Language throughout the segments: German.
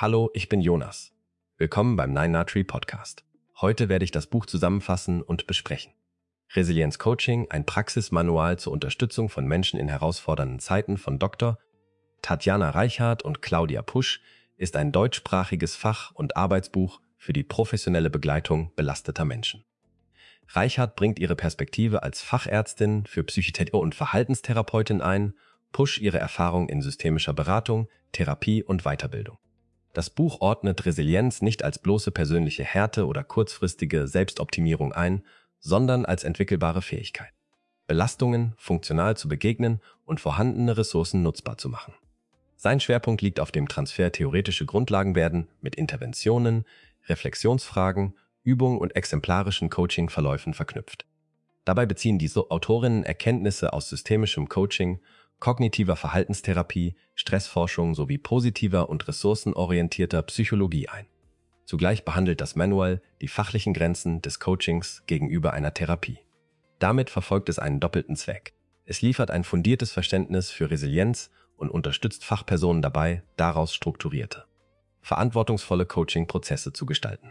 Hallo, ich bin Jonas. Willkommen beim 9 Podcast. Heute werde ich das Buch zusammenfassen und besprechen. Resilienz Coaching, ein Praxismanual zur Unterstützung von Menschen in herausfordernden Zeiten von Dr. Tatjana Reichart und Claudia Pusch, ist ein deutschsprachiges Fach- und Arbeitsbuch für die professionelle Begleitung belasteter Menschen. Reichart bringt ihre Perspektive als Fachärztin für Psychotherapie und Verhaltenstherapeutin ein, Pusch ihre Erfahrung in systemischer Beratung, Therapie und Weiterbildung. Das Buch ordnet Resilienz nicht als bloße persönliche Härte oder kurzfristige Selbstoptimierung ein, sondern als entwickelbare Fähigkeit, Belastungen funktional zu begegnen und vorhandene Ressourcen nutzbar zu machen. Sein Schwerpunkt liegt auf dem Transfer theoretische Grundlagen werden mit Interventionen, Reflexionsfragen, Übungen und exemplarischen Coaching-Verläufen verknüpft. Dabei beziehen die Autorinnen Erkenntnisse aus systemischem Coaching, kognitiver Verhaltenstherapie, Stressforschung sowie positiver und ressourcenorientierter Psychologie ein. Zugleich behandelt das Manual die fachlichen Grenzen des Coachings gegenüber einer Therapie. Damit verfolgt es einen doppelten Zweck. Es liefert ein fundiertes Verständnis für Resilienz und unterstützt Fachpersonen dabei, daraus strukturierte, verantwortungsvolle Coaching-Prozesse zu gestalten.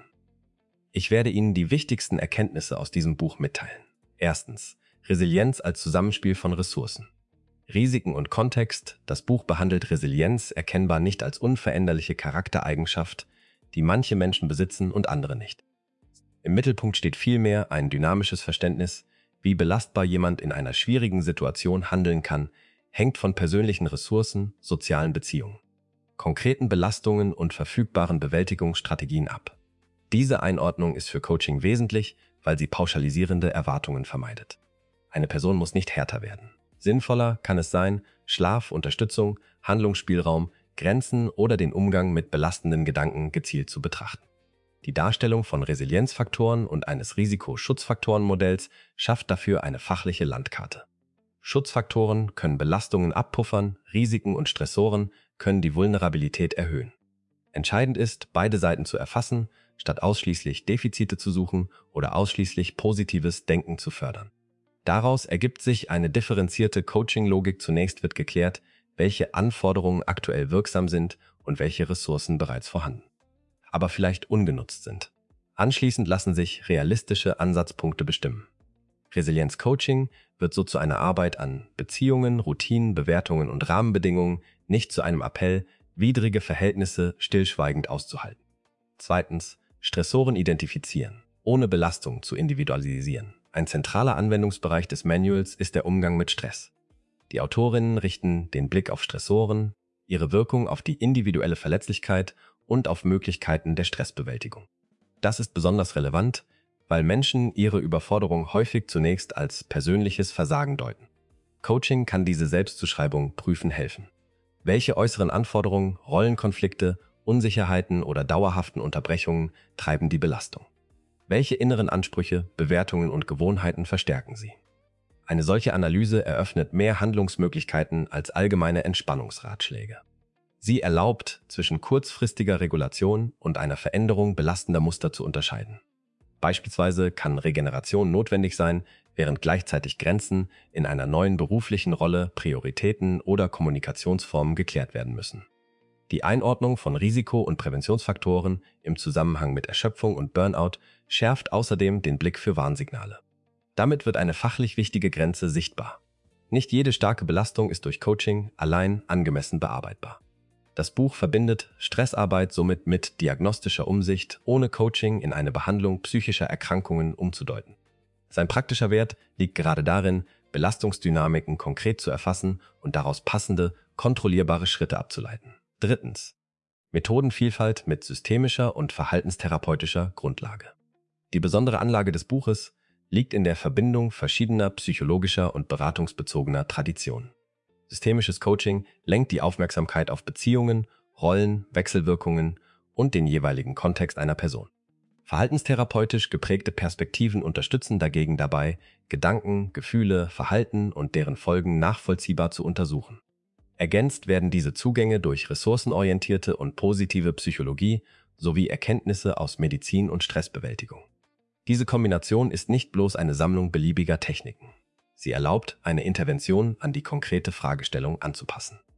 Ich werde Ihnen die wichtigsten Erkenntnisse aus diesem Buch mitteilen. Erstens, Resilienz als Zusammenspiel von Ressourcen. Risiken und Kontext. Das Buch behandelt Resilienz erkennbar nicht als unveränderliche Charaktereigenschaft, die manche Menschen besitzen und andere nicht. Im Mittelpunkt steht vielmehr ein dynamisches Verständnis, wie belastbar jemand in einer schwierigen Situation handeln kann, hängt von persönlichen Ressourcen, sozialen Beziehungen, konkreten Belastungen und verfügbaren Bewältigungsstrategien ab. Diese Einordnung ist für Coaching wesentlich, weil sie pauschalisierende Erwartungen vermeidet. Eine Person muss nicht härter werden. Sinnvoller kann es sein, Schlaf, Unterstützung, Handlungsspielraum, Grenzen oder den Umgang mit belastenden Gedanken gezielt zu betrachten. Die Darstellung von Resilienzfaktoren und eines Risikoschutzfaktorenmodells schafft dafür eine fachliche Landkarte. Schutzfaktoren können Belastungen abpuffern, Risiken und Stressoren können die Vulnerabilität erhöhen. Entscheidend ist, beide Seiten zu erfassen, statt ausschließlich Defizite zu suchen oder ausschließlich positives Denken zu fördern. Daraus ergibt sich eine differenzierte Coaching-Logik. Zunächst wird geklärt, welche Anforderungen aktuell wirksam sind und welche Ressourcen bereits vorhanden, aber vielleicht ungenutzt sind. Anschließend lassen sich realistische Ansatzpunkte bestimmen. Resilienz-Coaching wird so zu einer Arbeit an Beziehungen, Routinen, Bewertungen und Rahmenbedingungen, nicht zu einem Appell, widrige Verhältnisse stillschweigend auszuhalten. Zweitens, Stressoren identifizieren, ohne Belastung zu individualisieren. Ein zentraler Anwendungsbereich des Manuals ist der Umgang mit Stress. Die Autorinnen richten den Blick auf Stressoren, ihre Wirkung auf die individuelle Verletzlichkeit und auf Möglichkeiten der Stressbewältigung. Das ist besonders relevant, weil Menschen ihre Überforderung häufig zunächst als persönliches Versagen deuten. Coaching kann diese Selbstzuschreibung prüfen helfen. Welche äußeren Anforderungen, Rollenkonflikte, Unsicherheiten oder dauerhaften Unterbrechungen treiben die Belastung? Welche inneren Ansprüche, Bewertungen und Gewohnheiten verstärken sie? Eine solche Analyse eröffnet mehr Handlungsmöglichkeiten als allgemeine Entspannungsratschläge. Sie erlaubt, zwischen kurzfristiger Regulation und einer Veränderung belastender Muster zu unterscheiden. Beispielsweise kann Regeneration notwendig sein, während gleichzeitig Grenzen in einer neuen beruflichen Rolle, Prioritäten oder Kommunikationsformen geklärt werden müssen. Die Einordnung von Risiko- und Präventionsfaktoren im Zusammenhang mit Erschöpfung und Burnout schärft außerdem den Blick für Warnsignale. Damit wird eine fachlich wichtige Grenze sichtbar. Nicht jede starke Belastung ist durch Coaching allein angemessen bearbeitbar. Das Buch verbindet Stressarbeit somit mit diagnostischer Umsicht, ohne Coaching in eine Behandlung psychischer Erkrankungen umzudeuten. Sein praktischer Wert liegt gerade darin, Belastungsdynamiken konkret zu erfassen und daraus passende, kontrollierbare Schritte abzuleiten. Drittens. Methodenvielfalt mit systemischer und verhaltenstherapeutischer Grundlage. Die besondere Anlage des Buches liegt in der Verbindung verschiedener psychologischer und beratungsbezogener Traditionen. Systemisches Coaching lenkt die Aufmerksamkeit auf Beziehungen, Rollen, Wechselwirkungen und den jeweiligen Kontext einer Person. Verhaltenstherapeutisch geprägte Perspektiven unterstützen dagegen dabei, Gedanken, Gefühle, Verhalten und deren Folgen nachvollziehbar zu untersuchen. Ergänzt werden diese Zugänge durch ressourcenorientierte und positive Psychologie sowie Erkenntnisse aus Medizin und Stressbewältigung. Diese Kombination ist nicht bloß eine Sammlung beliebiger Techniken. Sie erlaubt, eine Intervention an die konkrete Fragestellung anzupassen.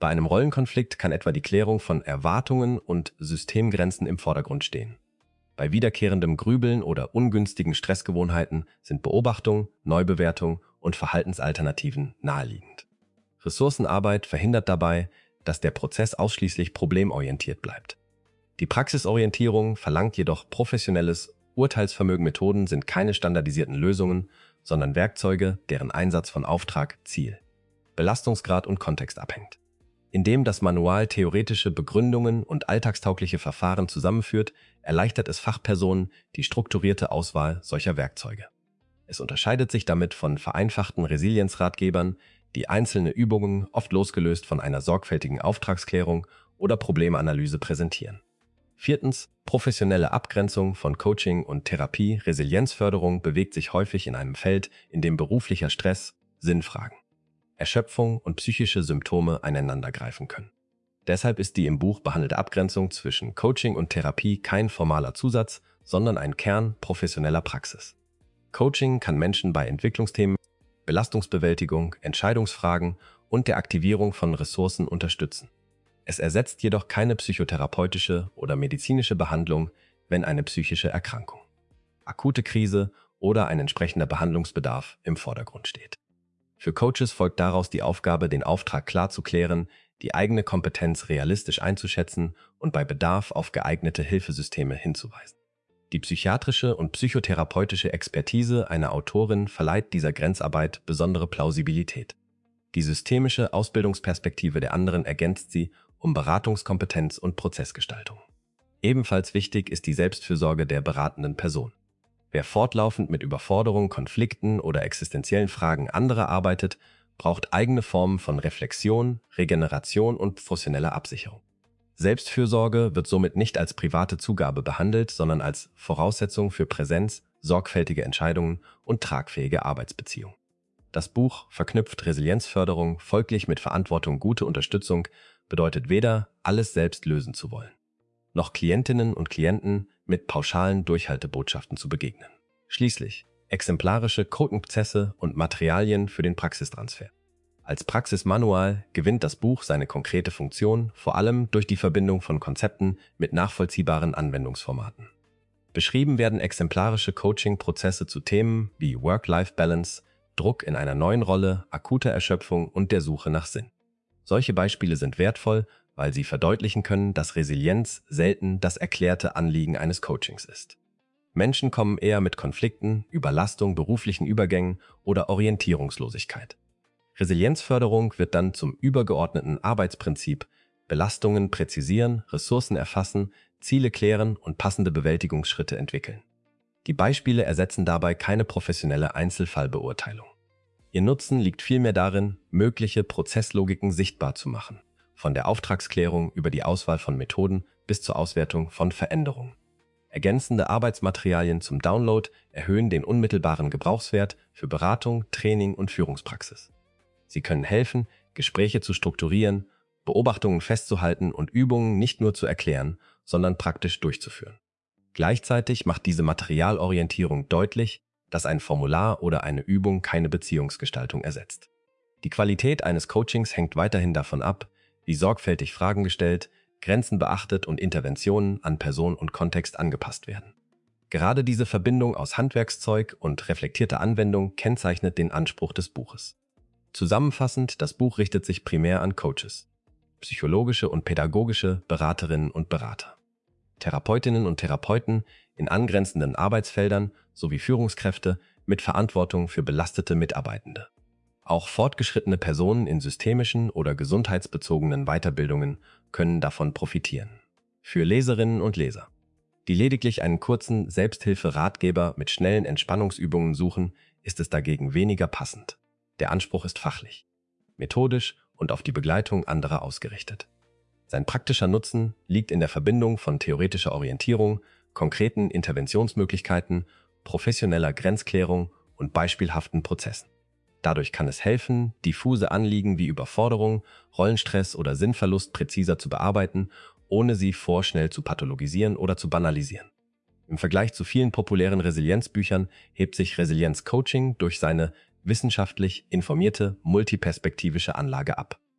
Bei einem Rollenkonflikt kann etwa die Klärung von Erwartungen und Systemgrenzen im Vordergrund stehen. Bei wiederkehrendem Grübeln oder ungünstigen Stressgewohnheiten sind Beobachtung, Neubewertung und Verhaltensalternativen naheliegend. Ressourcenarbeit verhindert dabei, dass der Prozess ausschließlich problemorientiert bleibt. Die Praxisorientierung verlangt jedoch professionelles Urteilsvermögen. Methoden sind keine standardisierten Lösungen, sondern Werkzeuge, deren Einsatz von Auftrag, Ziel, Belastungsgrad und Kontext abhängt. Indem das Manual theoretische Begründungen und alltagstaugliche Verfahren zusammenführt, erleichtert es Fachpersonen die strukturierte Auswahl solcher Werkzeuge. Es unterscheidet sich damit von vereinfachten Resilienzratgebern, die einzelne Übungen oft losgelöst von einer sorgfältigen Auftragsklärung oder Problemanalyse präsentieren. Viertens, professionelle Abgrenzung von Coaching und Therapie. Resilienzförderung bewegt sich häufig in einem Feld, in dem beruflicher Stress, Sinnfragen, Erschöpfung und psychische Symptome eineinandergreifen können. Deshalb ist die im Buch behandelte Abgrenzung zwischen Coaching und Therapie kein formaler Zusatz, sondern ein Kern professioneller Praxis. Coaching kann Menschen bei Entwicklungsthemen, Belastungsbewältigung, Entscheidungsfragen und der Aktivierung von Ressourcen unterstützen. Es ersetzt jedoch keine psychotherapeutische oder medizinische Behandlung, wenn eine psychische Erkrankung, akute Krise oder ein entsprechender Behandlungsbedarf im Vordergrund steht. Für Coaches folgt daraus die Aufgabe, den Auftrag klar zu klären, die eigene Kompetenz realistisch einzuschätzen und bei Bedarf auf geeignete Hilfesysteme hinzuweisen. Die psychiatrische und psychotherapeutische Expertise einer Autorin verleiht dieser Grenzarbeit besondere Plausibilität. Die systemische Ausbildungsperspektive der anderen ergänzt sie um Beratungskompetenz und Prozessgestaltung. Ebenfalls wichtig ist die Selbstfürsorge der beratenden Person. Wer fortlaufend mit Überforderung, Konflikten oder existenziellen Fragen anderer arbeitet, braucht eigene Formen von Reflexion, Regeneration und professioneller Absicherung. Selbstfürsorge wird somit nicht als private Zugabe behandelt, sondern als Voraussetzung für Präsenz, sorgfältige Entscheidungen und tragfähige Arbeitsbeziehungen. Das Buch verknüpft Resilienzförderung folglich mit Verantwortung. Gute Unterstützung bedeutet weder, alles selbst lösen zu wollen, noch Klientinnen und Klienten mit pauschalen Durchhaltebotschaften zu begegnen. Schließlich exemplarische Coaching-Prozesse und Materialien für den Praxistransfer. Als Praxismanual gewinnt das Buch seine konkrete Funktion, vor allem durch die Verbindung von Konzepten mit nachvollziehbaren Anwendungsformaten. Beschrieben werden exemplarische Coaching-Prozesse zu Themen wie Work-Life-Balance, Druck in einer neuen Rolle, akuter Erschöpfung und der Suche nach Sinn. Solche Beispiele sind wertvoll, weil sie verdeutlichen können, dass Resilienz selten das erklärte Anliegen eines Coachings ist. Menschen kommen eher mit Konflikten, Überlastung, beruflichen Übergängen oder Orientierungslosigkeit. Resilienzförderung wird dann zum übergeordneten Arbeitsprinzip: Belastungen präzisieren, Ressourcen erfassen, Ziele klären und passende Bewältigungsschritte entwickeln. Die Beispiele ersetzen dabei keine professionelle Einzelfallbeurteilung. Ihr Nutzen liegt vielmehr darin, mögliche Prozesslogiken sichtbar zu machen, von der Auftragsklärung über die Auswahl von Methoden bis zur Auswertung von Veränderungen. Ergänzende Arbeitsmaterialien zum Download erhöhen den unmittelbaren Gebrauchswert für Beratung, Training und Führungspraxis. Sie können helfen, Gespräche zu strukturieren, Beobachtungen festzuhalten und Übungen nicht nur zu erklären, sondern praktisch durchzuführen. Gleichzeitig macht diese Materialorientierung deutlich, dass ein Formular oder eine Übung keine Beziehungsgestaltung ersetzt. Die Qualität eines Coachings hängt weiterhin davon ab, wie sorgfältig Fragen gestellt, Grenzen beachtet und Interventionen an Person und Kontext angepasst werden. Gerade diese Verbindung aus Handwerkszeug und reflektierter Anwendung kennzeichnet den Anspruch des Buches. Zusammenfassend, das Buch richtet sich primär an Coaches, psychologische und pädagogische Beraterinnen und Berater, Therapeutinnen und Therapeuten in angrenzenden Arbeitsfeldern sowie Führungskräfte mit Verantwortung für belastete Mitarbeitende. Auch fortgeschrittene Personen in systemischen oder gesundheitsbezogenen Weiterbildungen können davon profitieren. Für Leserinnen und Leser, die lediglich einen kurzen Selbsthilfe-Ratgeber mit schnellen Entspannungsübungen suchen, ist es dagegen weniger passend. Der Anspruch ist fachlich, methodisch und auf die Begleitung anderer ausgerichtet. Sein praktischer Nutzen liegt in der Verbindung von theoretischer Orientierung, konkreten Interventionsmöglichkeiten, professioneller Grenzklärung und beispielhaften Prozessen. Dadurch kann es helfen, diffuse Anliegen wie Überforderung, Rollenstress oder Sinnverlust präziser zu bearbeiten, ohne sie vorschnell zu pathologisieren oder zu banalisieren. Im Vergleich zu vielen populären Resilienzbüchern hebt sich Resilienz-Coaching durch seine wissenschaftlich informierte, multiperspektivische Anlage ab.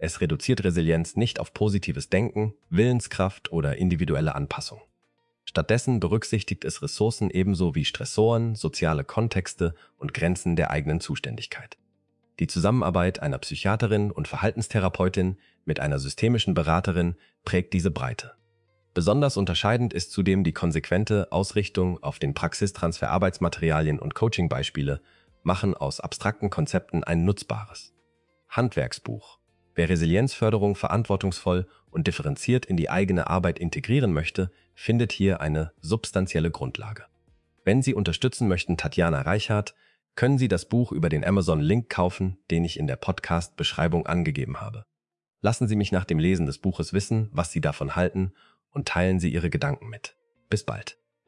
Es reduziert Resilienz nicht auf positives Denken, Willenskraft oder individuelle Anpassung. Stattdessen berücksichtigt es Ressourcen ebenso wie Stressoren, soziale Kontexte und Grenzen der eigenen Zuständigkeit. Die Zusammenarbeit einer Psychiaterin und Verhaltenstherapeutin mit einer systemischen Beraterin prägt diese Breite. Besonders unterscheidend ist zudem die konsequente Ausrichtung auf den Praxistransfer. Arbeitsmaterialien und Coaching-Beispiele machen aus abstrakten Konzepten ein nutzbares Handwerksbuch. Wer Resilienzförderung verantwortungsvoll und differenziert in die eigene Arbeit integrieren möchte, findet hier eine substanzielle Grundlage. Wenn Sie unterstützen möchten Tatjana Reichardt, können Sie das Buch über den Amazon-Link kaufen, den ich in der Podcast-Beschreibung angegeben habe. Lassen Sie mich nach dem Lesen des Buches wissen, was Sie davon halten, und teilen Sie Ihre Gedanken mit. Bis bald.